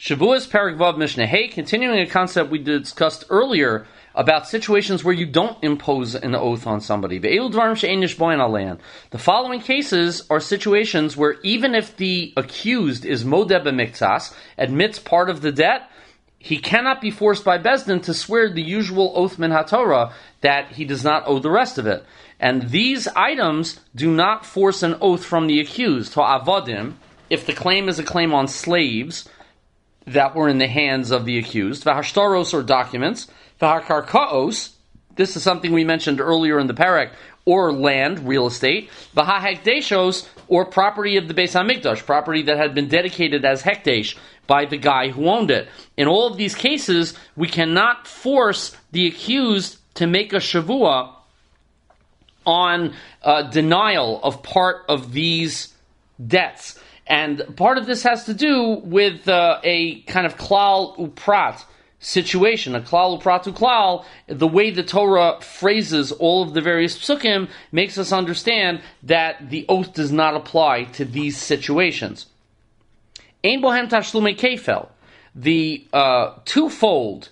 Shavuos Perek Vav Mishnah Hey, continuing a concept we discussed earlier about situations where you don't impose an oath on somebody. The following cases are situations where even if the accused is modeh b'miktsas, admits part of the debt, he cannot be forced by Bezdin to swear the usual oath min haTorah that he does not owe the rest of it. And these items do not force an oath from the accused. Ha'avadim, if the claim is a claim on slaves that were in the hands of the accused, v'hashtaros, or documents, v'hakarkaos, this is something we mentioned earlier in the Perek, or land, real estate, v'hahekdeshos, or property of the Beis HaMikdash, property that had been dedicated as hekdesh by the guy who owned it. In all of these cases, we cannot force the accused to make a shavua on denial of part of these debts. And part of this has to do with a kind of klal uprat situation, a klal uprat uklal. The way the Torah phrases all of the various psukim makes us understand that the oath does not apply to these situations. Ein bohem tashlume kefel, the twofold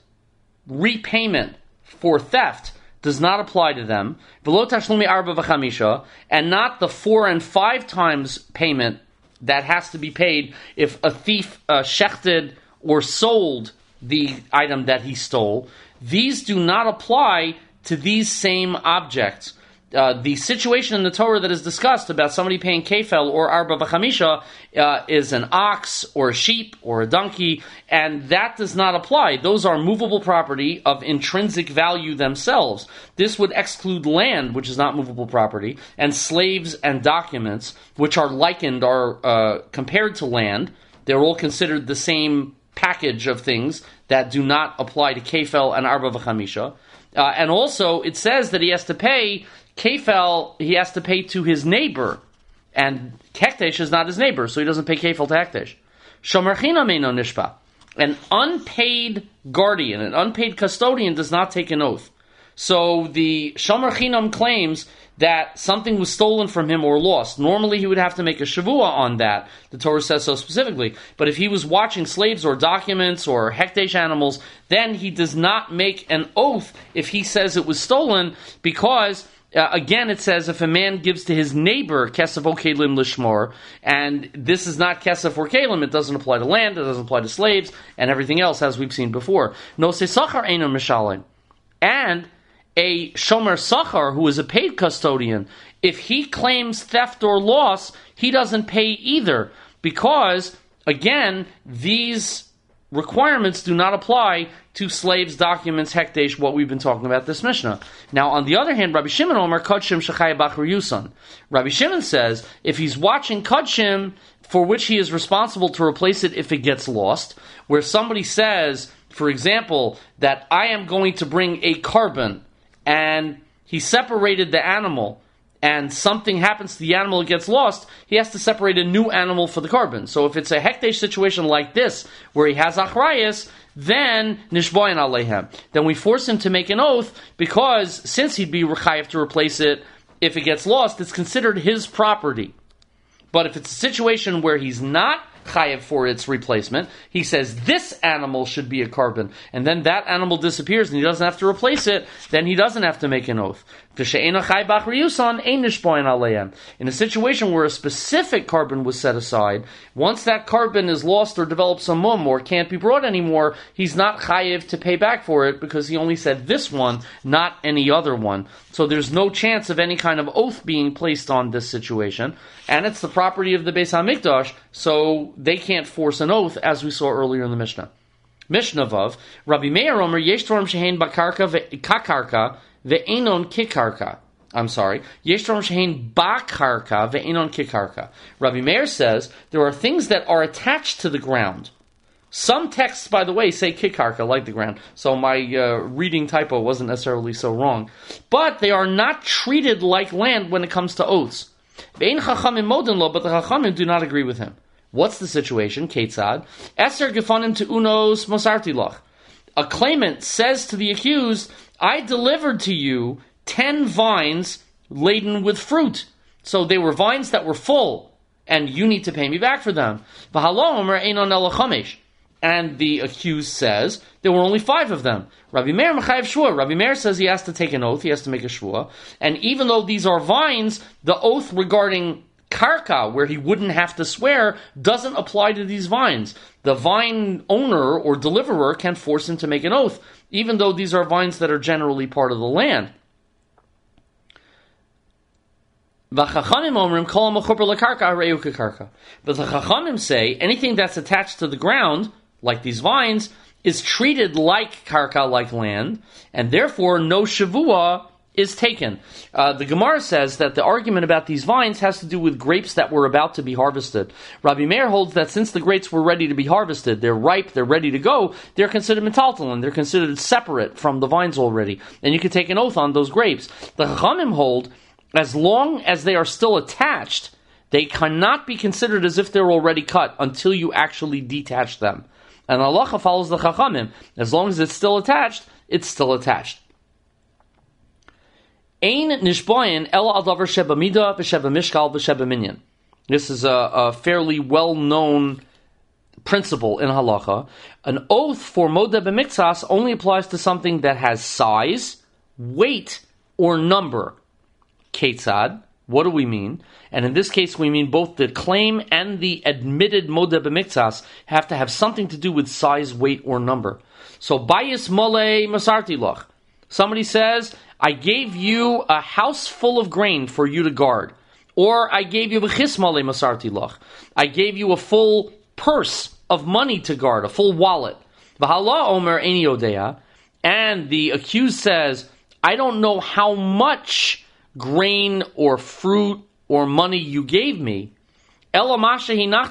repayment for theft does not apply to them. V'lo tashlume arba v'chamisha, and not the 4 and 5 times payment that has to be paid if a thief shechted or sold the item that he stole. These do not apply to these same objects. The situation in the Torah that is discussed about somebody paying kefel or arba v'chamisha is an ox or a sheep or a donkey, and that does not apply. Those are movable property of intrinsic value themselves. This would exclude land, which is not movable property, and slaves and documents, which are likened or compared to land. They're all considered the same package of things that do not apply to kefel and arba v'chamisha. And also, it says that he has to pay kefel, he has to pay to his neighbor, and hekdesh is not his neighbor, so he doesn't pay kefel to hekdesh. Shomer chinam eino nishpa. An unpaid guardian, an unpaid custodian does not take an oath. So the shomer chinam claims that something was stolen from him or lost. Normally he would have to make a shavua on that. The Torah says so specifically. But if he was watching slaves or documents or hekdesh animals, then he does not make an oath if he says it was stolen, because again, it says if a man gives to his neighbor kesef o kelim lishmor, and this is not kesef or kelim, it doesn't apply to land, it doesn't apply to slaves, and everything else, as we've seen before. No se sachar eino mishalim. And a shomer sachar, who is a paid custodian, if he claims theft or loss, he doesn't pay either, because, again, these requirements do not apply to slaves, documents, hekdesh, what we've been talking about this Mishnah. Now, on the other hand, Rabbi Shimon Omer Kodshim Shechaya Bachar Yusan. Rabbi Shimon says, if he's watching Kodshim, for which he is responsible to replace it if it gets lost, where somebody says, for example, that I am going to bring a carbon, and he separated the animal, and something happens to the animal, it gets lost, he has to separate a new animal for the carbon. So if it's a hekdesh situation like this, where he has achrayas, then nishboyin alehem. Then we force him to make an oath, because since he'd be rechayev to replace it, if it gets lost, it's considered his property. But if it's a situation where he's not chayev for its replacement, he says this animal should be a carbon, and then that animal disappears and he doesn't have to replace it, then he doesn't have to make an oath. In a situation where a specific carbon was set aside, once that carbon is lost or develops a mum or can't be brought anymore, he's not chayev to pay back for it, because he only said this one, not any other one. So there's no chance of any kind of oath being placed on this situation, and it's the property of the Beis HaMikdash, so they can't force an oath, as we saw earlier in the Mishnah. Mishnah Vav, Rabbi Meir Omer, Yesh Dvarim Shehein Bakarka Kakarka Ve'enon Kikarka. I'm sorry. Yesh Dvarim Shehein Bakarka Ve'enon Kikarka. Rabbi Meir says there are things that are attached to the ground. Some texts, by the way, say kikarka, like the ground, so my reading typo wasn't necessarily so wrong. But they are not treated like land when it comes to oaths. Ve'en chachamim modin lo, but the chachamim do not agree with him. What's the situation? Ketzad. Eser gefanim to unos mosarti loch. A claimant says to the accused, I delivered to you 10 vines laden with fruit. So they were vines that were full, and you need to pay me back for them. V'halom einon ela chamesh. and the accused says there were only 5 of them. Rabbi Meir mechayev shvua. Rabbi Meir says he has to take an oath, he has to make a shvua, and even though these are vines, the oath regarding karka, where he wouldn't have to swear, doesn't apply to these vines. The vine owner or deliverer can force him to make an oath, even though these are vines that are generally part of the land. But the Chachamim say anything that's attached to the ground, like these vines, is treated like karka, like land, and therefore no shavua is taken. The Gemara says that the argument about these vines has to do with grapes that were about to be harvested. Rabbi Meir holds that since the grapes were ready to be harvested, they're ripe, they're ready to go, they're considered metaltalin, they're considered separate from the vines already, and you can take an oath on those grapes. The Chachamim hold as long as they are still attached, they cannot be considered as if they're already cut until you actually detach them. And halacha follows the Chachamim. As long as it's still attached, it's still attached. Ein nishboyin el al davar sheba mida v'sheba mishkal v'sheba minyan. This is a fairly well-known principle in halacha. An oath for modeh b'miktsas only applies to something that has size, weight, or number. Ketzad, what do we mean? And in this case, we mean both the claim and the admitted modeh b'miktsas have to have something to do with size, weight, or number. So, bayis mole masarti loch. Somebody says, I gave you a house full of grain for you to guard. Or I gave you v'chis mole masarti loch. I gave you a full purse of money to guard, a full wallet. V'hala omer eini odea. And the accused says, I don't know how much grain or fruit or money you gave me, but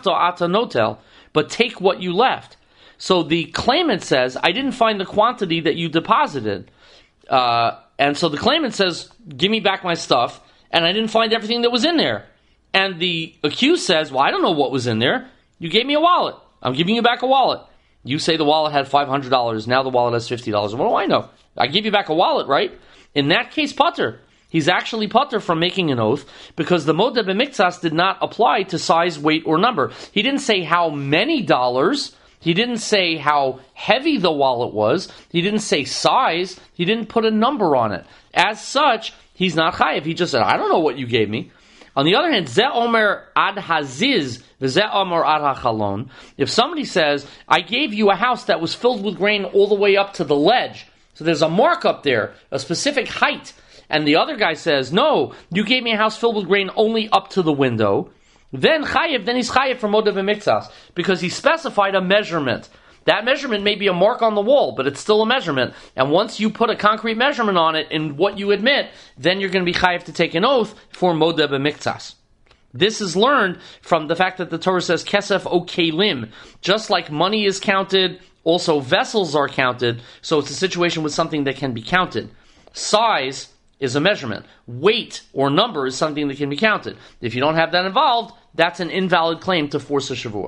take what you left. So the claimant says, I didn't find the quantity that you deposited. And so the claimant says, give me back my stuff, and I didn't find everything that was in there. And the accused says, well, I don't know what was in there. You gave me a wallet. I'm giving you back a wallet. You say the wallet had $500, now the wallet has $50. What do I know? I give you back a wallet, right? In that case, pater. He's actually pater from making an oath because the modeh b'miktsas did not apply to size, weight, or number. He didn't say how many dollars. He didn't say how heavy the wallet was. He didn't say size. He didn't put a number on it. As such, he's not chayiv. He just said, I don't know what you gave me. On the other hand, zeh omer ad haziz, v'zeh omer ad hachalon. If somebody says, I gave you a house that was filled with grain all the way up to the ledge, so there's a mark up there, a specific height, and the other guy says, no, you gave me a house filled with grain only up to the window, then he's chayiv for modeh b'miktsas, because he specified a measurement. That measurement may be a mark on the wall, but it's still a measurement. And once you put a concrete measurement on it in what you admit, then you're going to be chayiv to take an oath for modeh b'miktsas. This is learned from the fact that the Torah says kesef o kelim. Just like money is counted, also vessels are counted, so it's a situation with something that can be counted. Size is a measurement. Weight or number is something that can be counted. If you don't have that involved, that's an invalid claim to force a shavua.